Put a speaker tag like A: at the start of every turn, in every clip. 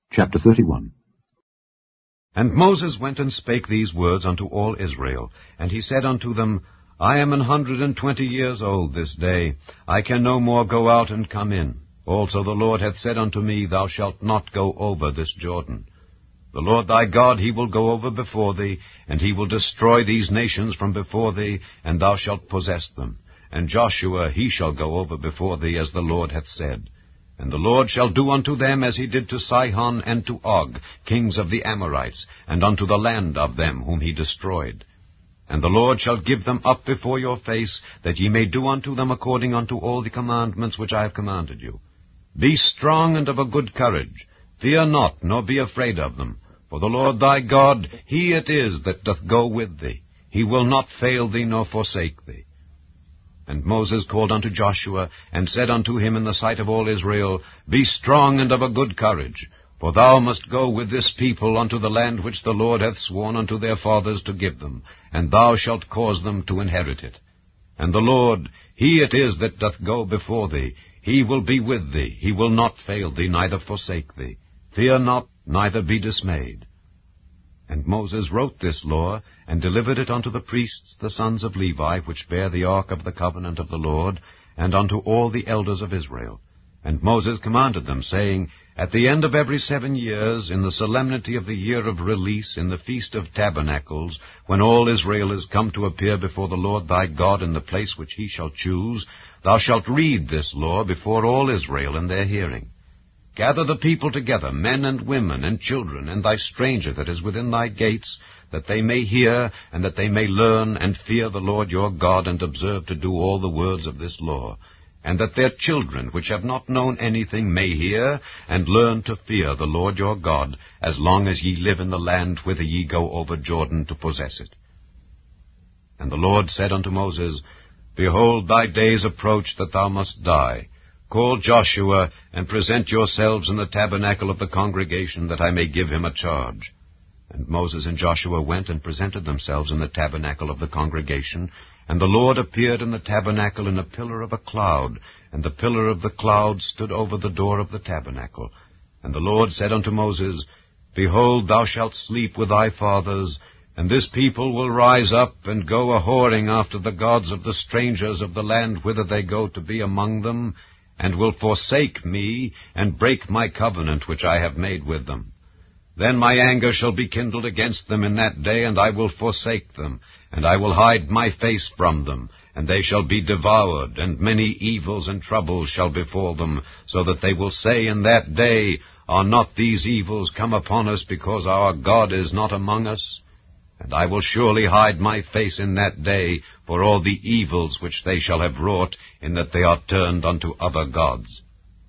A: Chapter 31.
B: And Moses went and spake these words unto all Israel. And he said unto them, I am 120 years old this day. I can no more go out and come in. Also the Lord hath said unto me, Thou shalt not go over this Jordan. The Lord thy God, he will go over before thee, and he will destroy these nations from before thee, and thou shalt possess them. And Joshua, he shall go over before thee, as the Lord hath said. And the Lord shall do unto them as he did to Sihon and to Og, kings of the Amorites, and unto the land of them whom he destroyed. And the Lord shall give them up before your face, that ye may do unto them according unto all the commandments which I have commanded you. Be strong and of a good courage. Fear not, nor be afraid of them. For the Lord thy God, he it is that doth go with thee. He will not fail thee nor forsake thee. And Moses called unto Joshua, and said unto him in the sight of all Israel, Be strong and of a good courage, for thou must go with this people unto the land which the Lord hath sworn unto their fathers to give them, and thou shalt cause them to inherit it. And the Lord, he it is that doth go before thee. He will be with thee. He will not fail thee, neither forsake thee. Fear not, neither be dismayed. And Moses wrote this law, and delivered it unto the priests, the sons of Levi, which bear the ark of the covenant of the Lord, and unto all the elders of Israel. And Moses commanded them, saying, At the end of every 7 years, in the solemnity of the year of release, in the feast of tabernacles, when all Israel is come to appear before the Lord thy God in the place which he shall choose, thou shalt read this law before all Israel in their hearing. Gather the people together, men and women and children, and thy stranger that is within thy gates, that they may hear, and that they may learn, and fear the Lord your God, and observe to do all the words of this law, and that their children, which have not known anything, may hear, and learn to fear the Lord your God, as long as ye live in the land whither ye go over Jordan to possess it. And the Lord said unto Moses, Behold, thy days approach that thou must die. Call Joshua, and present yourselves in the tabernacle of the congregation, that I may give him a charge. And Moses and Joshua went and presented themselves in the tabernacle of the congregation, and the Lord appeared in the tabernacle in a pillar of a cloud, and the pillar of the cloud stood over the door of the tabernacle. And the Lord said unto Moses, Behold, thou shalt sleep with thy fathers, and this people will rise up and go a-whoring after the gods of the strangers of the land whither they go to be among them, and will forsake me, and break my covenant which I have made with them. Then my anger shall be kindled against them in that day, and I will forsake them, and I will hide my face from them, and they shall be devoured, and many evils and troubles shall befall them, so that they will say in that day, Are not these evils come upon us, because our God is not among us? And I will surely hide my face in that day for all the evils which they shall have wrought, in that they are turned unto other gods.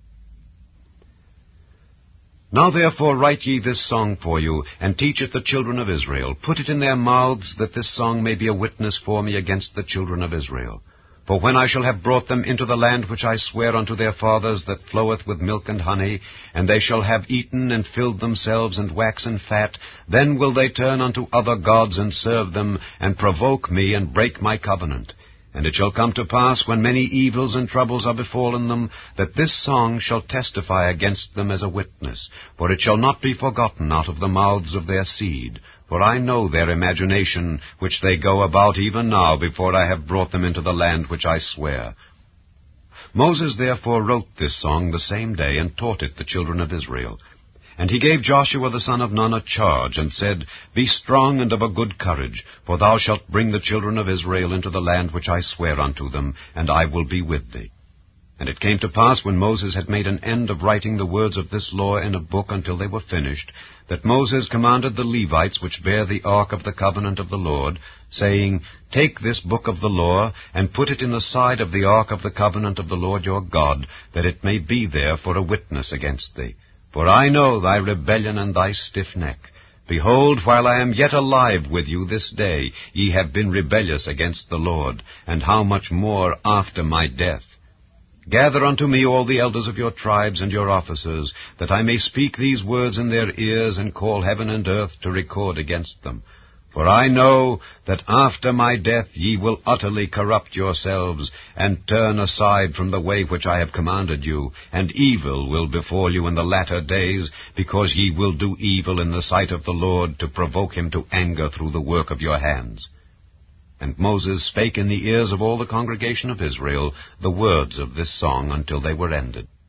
B: Now therefore write ye this song for you, and teach it the children of Israel. Put it in their mouths, that this song may be a witness for me against the children of Israel. For when I shall have brought them into the land which I swear unto their fathers, that floweth with milk and honey, and they shall have eaten and filled themselves and waxen fat, then will they turn unto other gods and serve them, and provoke me, and break my covenant. And it shall come to pass, when many evils and troubles are befallen them, that this song shall testify against them as a witness, for it shall not be forgotten out of the mouths of their seed. For I know their imagination, which they go about even now, before I have brought them into the land which I swear. Moses therefore wrote this song the same day, and taught it the children of Israel. And he gave Joshua the son of Nun a charge, and said, Be strong and of a good courage, for thou shalt bring the children of Israel into the land which I swear unto them, and I will be with thee. And it came to pass, when Moses had made an end of writing the words of this law in a book until they were finished, that Moses commanded the Levites which bear the ark of the covenant of the Lord, saying, Take this book of the law, and put it in the side of the ark of the covenant of the Lord your God, that it may be there for a witness against thee. For I know thy rebellion and thy stiff neck. Behold, while I am yet alive with you this day, ye have been rebellious against the Lord, and how much more after my death. Gather unto me all the elders of your tribes and your officers, that I may speak these words in their ears, and call heaven and earth to record against them. For I know that after my death ye will utterly corrupt yourselves, and turn aside from the way which I have commanded you, and evil will befall you in the latter days, because ye will do evil in the sight of the Lord, to provoke him to anger through the work of your hands. And Moses spake in the ears of all the congregation of Israel the words of this song until they were ended.